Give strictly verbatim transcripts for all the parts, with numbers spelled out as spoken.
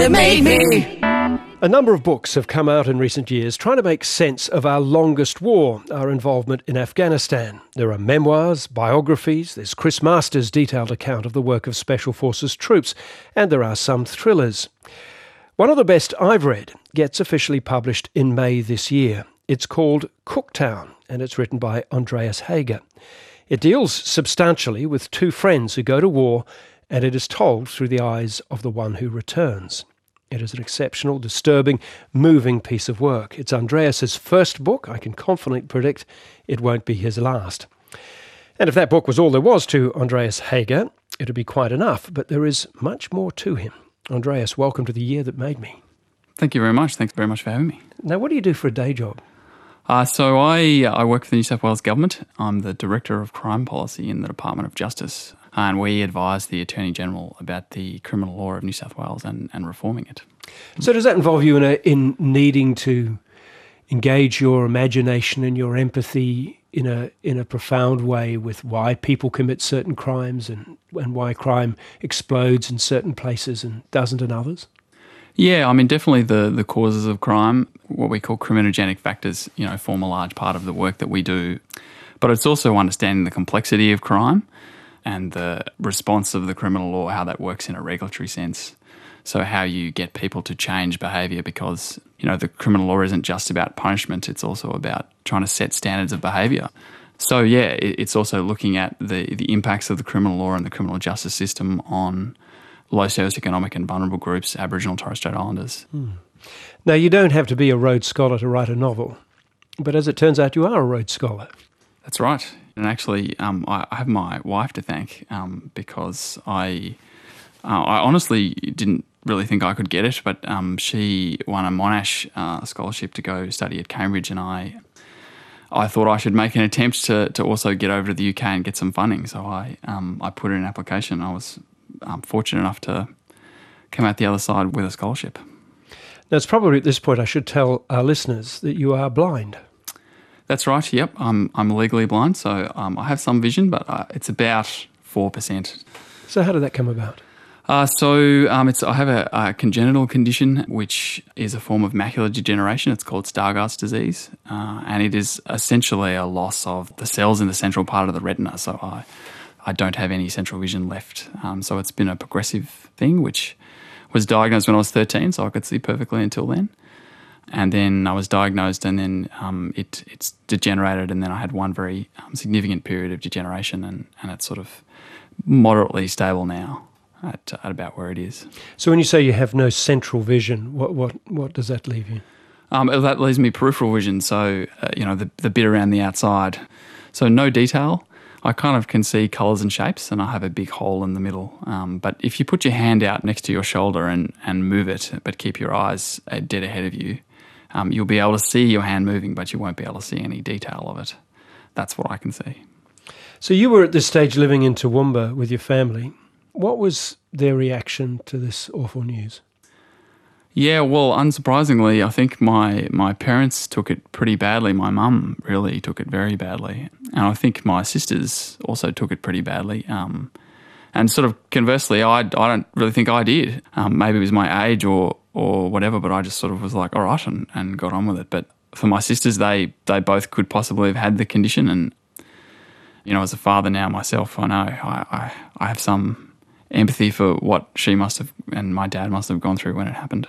that made me. A number of books have come out in recent years trying to make sense of our longest war, our involvement in Afghanistan. There are memoirs, biographies, there's Chris Masters' detailed account of the work of Special Forces troops, and there are some thrillers. One of the best I've read gets officially published in May this year. It's called Cooktown, and it's written by Andreas Hager. It deals substantially with two friends who go to war, and it is told through the eyes of the one who returns. It is an exceptional, disturbing, moving piece of work. It's Andreas's first book. I can confidently predict it won't be his last. And if that book was all there was to Andreas Hager, it would be quite enough, but there is much more to him. Andreas, welcome to The Year That Made Me. Thank you very much. Thanks very much for having me. Now, what do you do for a day job? Uh, so I I work for the New South Wales Government. I'm the Director of Crime Policy in the Department of Justice, and we advise the Attorney-General about the criminal law of New South Wales and, and reforming it. So does that involve you in, a, in needing to engage your imagination and your empathy in a in a profound way with why people commit certain crimes and, and why crime explodes in certain places and doesn't in others? Yeah, I mean, definitely the, the causes of crime, what we call criminogenic factors, you know, form a large part of the work that we do. But it's also understanding the complexity of crime and the response of the criminal law, how that works in a regulatory sense. So how you get people to change behaviour because, you know, the criminal law isn't just about punishment, it's also about trying to set standards of behaviour. So, yeah, it's also looking at the, the impacts of the criminal law and the criminal justice system on low socioeconomic and vulnerable groups, Aboriginal and Torres Strait Islanders. Hmm. Now, you don't have to be a Rhodes Scholar to write a novel, but as it turns out, you are a Rhodes Scholar. That's right. And actually, um, I have my wife to thank um, because I, uh, I honestly didn't really think I could get it, but um, she won a Monash uh, scholarship to go study at Cambridge, and I I thought I should make an attempt to, to also get over to the U K and get some funding. So I um, I put in an application. I was I'm fortunate enough to come out the other side with a scholarship. Now, it's probably at this point I should tell our listeners that you are blind. That's right, yep. I'm I'm legally blind, so um, I have some vision, but uh, it's about four percent. So how did that come about? Uh, so um, it's I have a, a congenital condition, which is a form of macular degeneration. It's called Stargardt's disease, uh, and it is essentially a loss of the cells in the central part of the retina. So I I don't have any central vision left. Um, so it's been a progressive thing, which was diagnosed when I was thirteen, so I could see perfectly until then. And then I was diagnosed, and then um, it it's degenerated, and then I had one very um, significant period of degeneration, and, and it's sort of moderately stable now at, at about where it is. So when you say you have no central vision, what what, what does that leave you? Um, that leaves me peripheral vision, so uh, you know the the bit around the outside. So no detail. I kind of can see colours and shapes, and I have a big hole in the middle. Um, but if you put your hand out next to your shoulder and, and move it, but keep your eyes uh, dead ahead of you, um, you'll be able to see your hand moving, but you won't be able to see any detail of it. That's what I can see. So you were at this stage living in Toowoomba with your family. What was their reaction to this awful news? Yeah, well, unsurprisingly, I think my, my parents took it pretty badly. My mum really took it very badly. And I think my sisters also took it pretty badly. Um, and sort of conversely, I, I don't really think I did. Um, maybe it was my age or or whatever, but I just sort of was like, all right, and, and got on with it. But for my sisters, they, they both could possibly have had the condition. And, you know, as a father now myself, I know I, I, I have some empathy for what she must have and my dad must have gone through when it happened.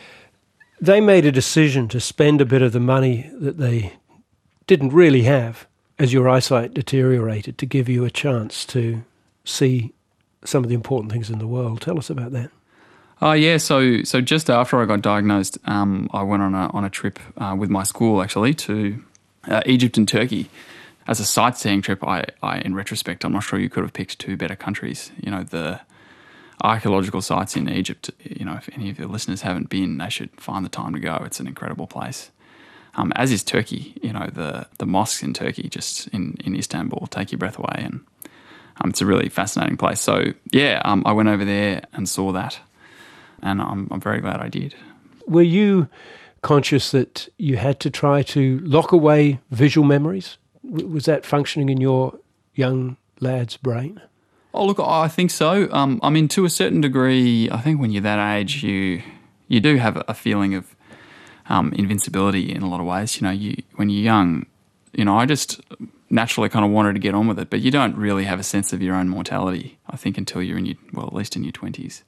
They made a decision to spend a bit of the money that they didn't really have as your eyesight deteriorated to give you a chance to see some of the important things in the world. Tell us about that. Oh, uh, yeah. So so just after I got diagnosed, um, I went on a, on a trip uh, with my school, actually, to uh, Egypt and Turkey. As a sightseeing trip, I, I, in retrospect, I'm not sure you could have picked two better countries. You know, the archaeological sites in Egypt, you know, if any of your listeners haven't been, they should find the time to go. It's an incredible place. Um, as is Turkey. You know, the, the mosques in Turkey, just in, in Istanbul, take your breath away. And um, it's a really fascinating place. So, yeah, um, I went over there and saw that. And I'm, I'm very glad I did. Were you conscious that you had to try to lock away visual memories? Was that functioning in your young lad's brain? Oh, look, I think so. Um, I mean, to a certain degree, I think when you're that age, you you do have a feeling of um, invincibility in a lot of ways. You know, you when you're young, you know, I just naturally kind of wanted to get on with it, but you don't really have a sense of your own mortality, I think, until you're in your, well, at least in your twenties.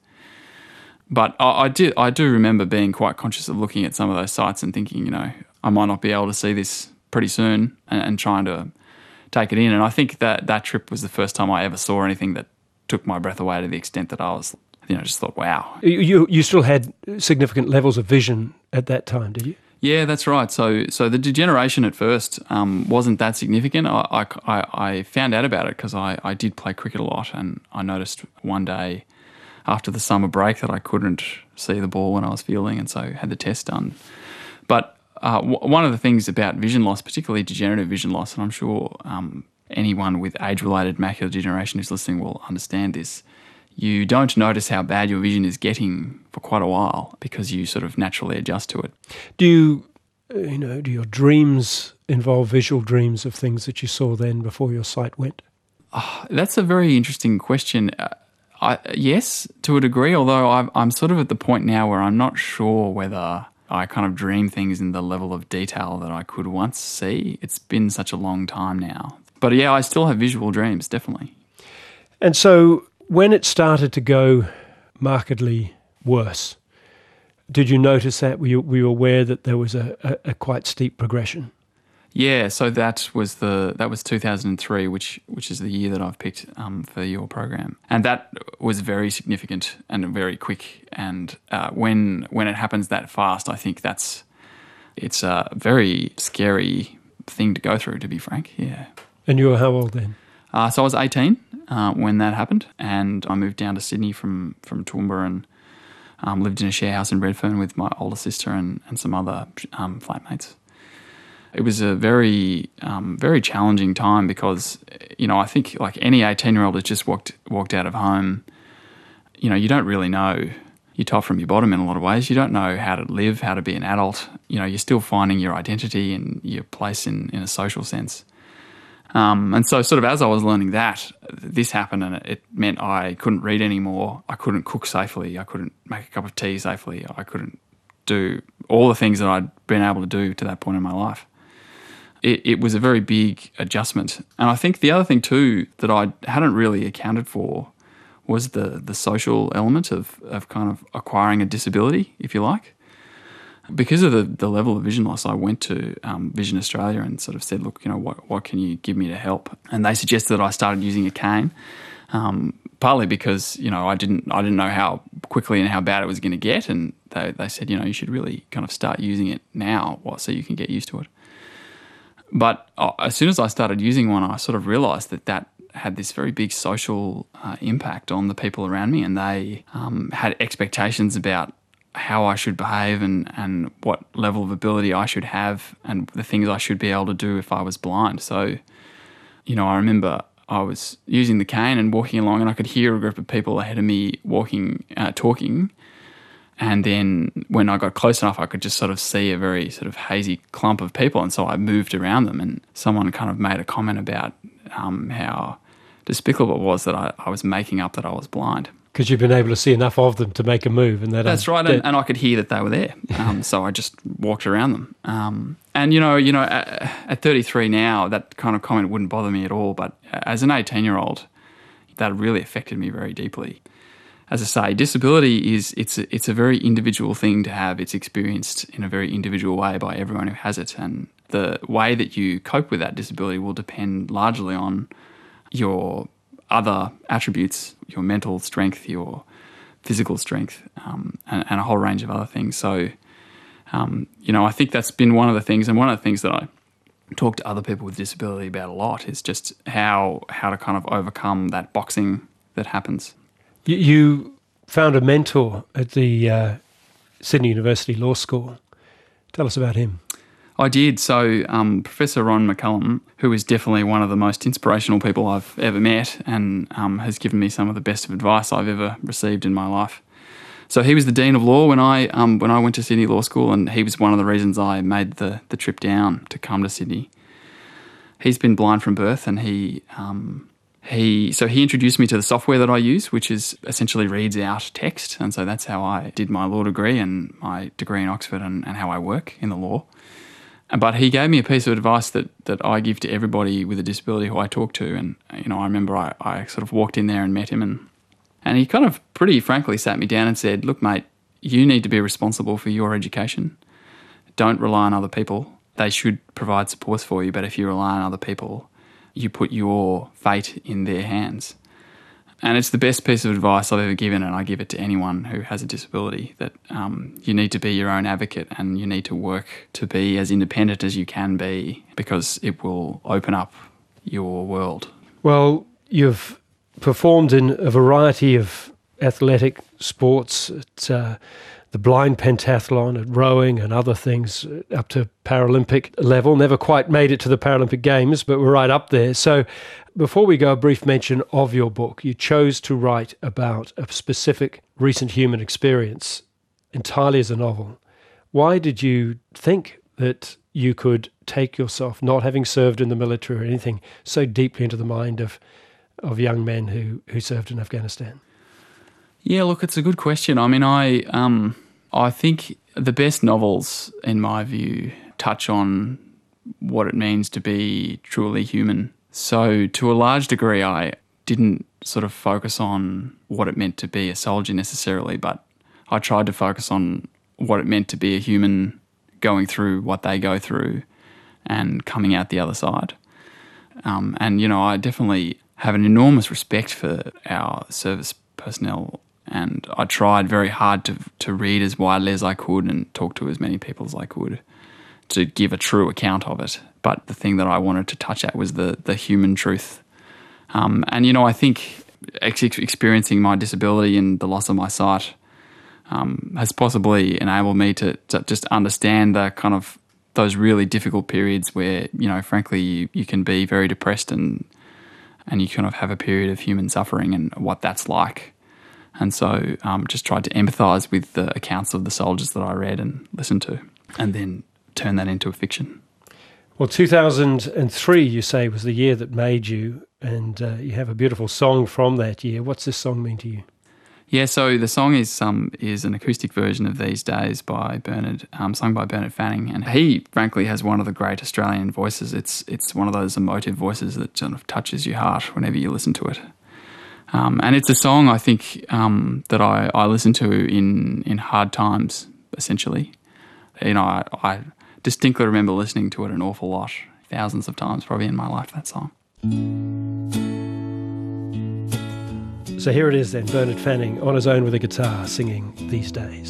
But I, I do I do remember being quite conscious of looking at some of those sites and thinking, you know, I might not be able to see this pretty soon, and, and trying to take it in. And I think that that trip was the first time I ever saw anything that took my breath away to the extent that I was, you know, just thought, wow. You you still had significant levels of vision at that time, did you? Yeah, that's right. So so the degeneration at first um, wasn't that significant. I, I, I found out about it because I, I did play cricket a lot, and I noticed one day after the summer break that I couldn't see the ball when I was fielding, and so had the test done. But uh, w- one of the things about vision loss, particularly degenerative vision loss, and I'm sure um, anyone with age-related macular degeneration who's listening will understand this, you don't notice how bad your vision is getting for quite a while because you sort of naturally adjust to it. Do you, uh, you know, do your dreams involve visual dreams of things that you saw then before your sight went? Oh, that's a very interesting question. Uh, I, yes, to a degree, although I've, I'm sort of at the point now where I'm not sure whether I kind of dream things in the level of detail that I could once see. It's been such a long time now. But yeah, I still have visual dreams, definitely. And so when it started to go markedly worse, did you notice that? Were you, were you aware that there was a, a, a quite steep progression? Yeah, so that was the that was two thousand three, which which is the year that I've picked um, for your program, and that was very significant and very quick. And uh, when when it happens that fast, I think that's it's a very scary thing to go through, to be frank. Yeah. And you were how old then? Uh, so I was eighteen uh, when that happened, and I moved down to Sydney from from Toowoomba and um, lived in a share house in Redfern with my older sister and and some other um, flatmates. It was a very, um, very challenging time because, you know, I think like any eighteen-year-old has just walked walked out of home, you know, you don't really know. You're top from your bottom in a lot of ways. You don't know how to live, how to be an adult. You know, you're still finding your identity and your place in, in a social sense. Um, and so sort of as I was learning that, this happened, and it meant I couldn't read anymore. I couldn't cook safely. I couldn't make a cup of tea safely. I couldn't do all the things that I'd been able to do to that point in my life. It, it was a very big adjustment. And I think the other thing too that I hadn't really accounted for was the the social element of, of kind of acquiring a disability, if you like. Because of the, the level of vision loss, I went to um, Vision Australia and sort of said, look, you know, what what can you give me to help? And they suggested that I started using a cane, um, partly because, you know, I didn't I didn't know how quickly and how bad it was going to get. And they, they said, you know, you should really kind of start using it now so you can get used to it. But uh, as soon as I started using one, I sort of realised that that had this very big social uh, impact on the people around me, and they um, had expectations about how I should behave and, and what level of ability I should have and the things I should be able to do if I was blind. So, you know, I remember I was using the cane and walking along, and I could hear a group of people ahead of me walking, uh, talking. And then when I got close enough, I could just sort of see a very sort of hazy clump of people. And so I moved around them, and someone kind of made a comment about um, how despicable it was that I, I was making up that I was blind. Because you've been able to see enough of them to make a move. and that That's right, and, and I could hear that they were there. Um, so I just walked around them. Um, and, you know, you know, at, at thirty-three now, that kind of comment wouldn't bother me at all. But as an eighteen-year-old, that really affected me very deeply. As I say, disability is it's a, it's a very individual thing to have. It's experienced in a very individual way by everyone who has it, and the way that you cope with that disability will depend largely on your other attributes, your mental strength, your physical strength, um, and, and a whole range of other things. So, um, you know, I think that's been one of the things, and one of the things that I talk to other people with disability about a lot is just how how to kind of overcome that boxing that happens. You found a mentor at the uh, Sydney University Law School. Tell us about him. I did. So um, Professor Ron McCallum, who is definitely one of the most inspirational people I've ever met, and um, has given me some of the best of advice I've ever received in my life. So he was the Dean of Law when I um, when I went to Sydney Law School, and he was one of the reasons I made the, the trip down to come to Sydney. He's been blind from birth, and he... Um, He so he introduced me to the software that I use, which is essentially reads out text, and so that's how I did my law degree and my degree in Oxford, and, and how I work in the law. But he gave me a piece of advice that that I give to everybody with a disability who I talk to, and you know I remember I, I sort of walked in there and met him, and and he kind of pretty frankly sat me down and said, "Look, mate, you need to be responsible for your education. Don't rely on other people. They should provide supports for you, but if you rely on other people, you put your fate in their hands." And it's the best piece of advice I've ever given, and I give it to anyone who has a disability, that um, you need to be your own advocate and you need to work to be as independent as you can be, because it will open up your world. Well, you've performed in a variety of athletic sports, at uh, the blind pentathlon, at rowing and other things, up to Paralympic level. Never quite made it to the Paralympic Games, but we're right up there. So before we go, a brief mention of your book. You chose to write about a specific recent human experience entirely as a novel. Why did you think that you could take yourself, not having served in the military or anything, so deeply into the mind of, of young men who, who served in Afghanistan? Yeah, look, it's a good question. I mean, I um, I think the best novels, in my view, touch on what it means to be truly human. So to a large degree, I didn't sort of focus on what it meant to be a soldier necessarily, but I tried to focus on what it meant to be a human going through what they go through and coming out the other side. Um, and, you know, I definitely have an enormous respect for our service personnel, and I tried very hard to to read as widely as I could and talk to as many people as I could to give a true account of it. But the thing that I wanted to touch at was the the human truth. Um, and, you know, I think ex- experiencing my disability and the loss of my sight um, has possibly enabled me to, to just understand the kind of those really difficult periods where, you know, frankly, you, you can be very depressed and and you kind of have a period of human suffering and what that's like. And so um, just tried to empathise with the accounts of the soldiers that I read and listened to, and then turn that into a fiction. Well, two thousand three, you say, was the year that made you, and uh, you have a beautiful song from that year. What's this song mean to you? Yeah, so the song is um, is an acoustic version of These Days by Bernard, um, sung by Bernard Fanning, and he, frankly, has one of the great Australian voices. It's it's one of those emotive voices that sort of touches your heart whenever you listen to it. Um, and it's a song, I think, um, that I, I listen to in, in hard times, essentially. You know, I, I distinctly remember listening to it an awful lot, thousands of times probably in my life, that song. So here it is then, Bernard Fanning on his own with a guitar singing These Days.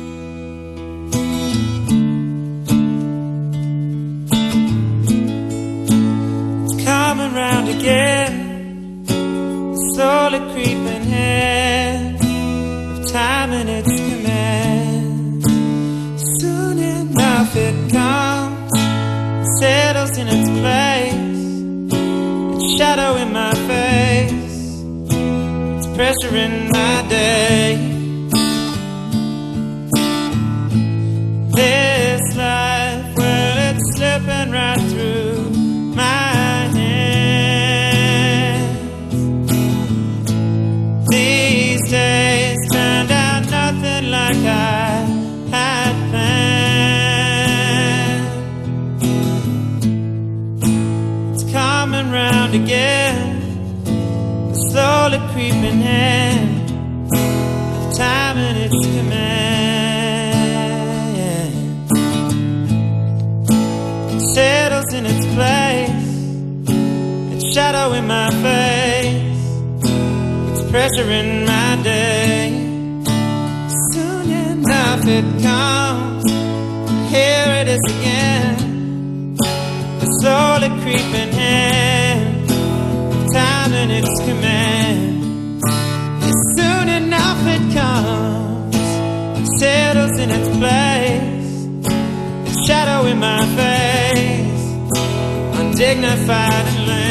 It's coming round again, slowly creeping in, with time in its command. Soon enough it comes, and settles in its place, its shadow in my face, its pressure in my day. This life, well, it's slipping right through my days turned out nothing like I had planned. It's coming round again, slowly creeping in, with time in its command. It settles in its place, its shadow in my face, pressure in my day. Soon enough it comes, here it is again, slowly creeping in, time in its command. Soon enough it comes, settles in its place, its shadow in my face, undignified and lame.